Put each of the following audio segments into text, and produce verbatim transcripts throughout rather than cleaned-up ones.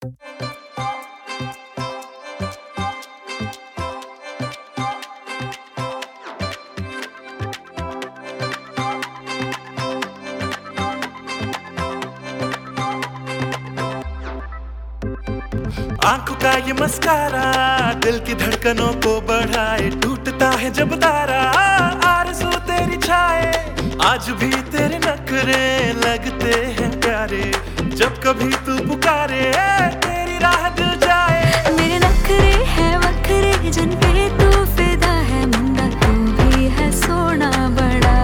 आंखों का ये मस्कारा दिल की धड़कनों को बढ़ाए, टूटता है जब तारा आरज़ू तेरी छाए। आज भी तेरे नखरे लगते हैं प्यारे, जब कभी तू पुकारे तेरी राह दिल जाए। मेरे नखरे हैं वखरे जिन पे तू फिदा है, मुंडा तू भी है सोना बड़ा।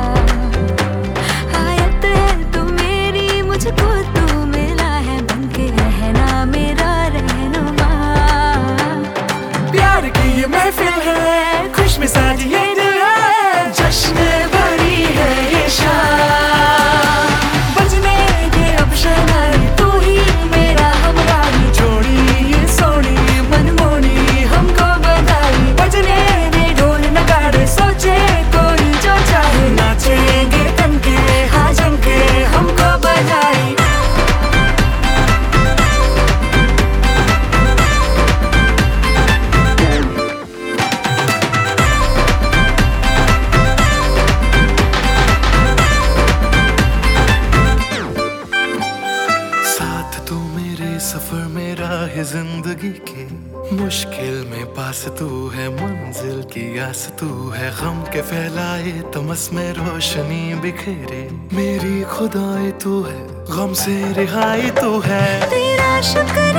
आयत है तू मेरी, मुझको तू मिला है, बनके रहना मेरा रहनुमा। प्यार की ये महफिल है, खुश मिजाज ये दिल है, जश्न भरी है ये शाम। बजने दे अब शहनाई, तू ही मेरा हमराही, जोड़ी ये सोनी मनमोनी हमको बधाई। बजने दे ढोल नगाड़े, सोचे कोई जो चाहे, नाचेंगे तनके हाँ जमके हमको बधाई। सफर मेरा है जिंदगी के, मुश्किल में पास तू है, मंजिल की आस तू है। गम के फैलाए तमस में रोशनी बिखेरे, मेरी खुदाई तू है, गम से रिहाई तू है। तेरा शुक्र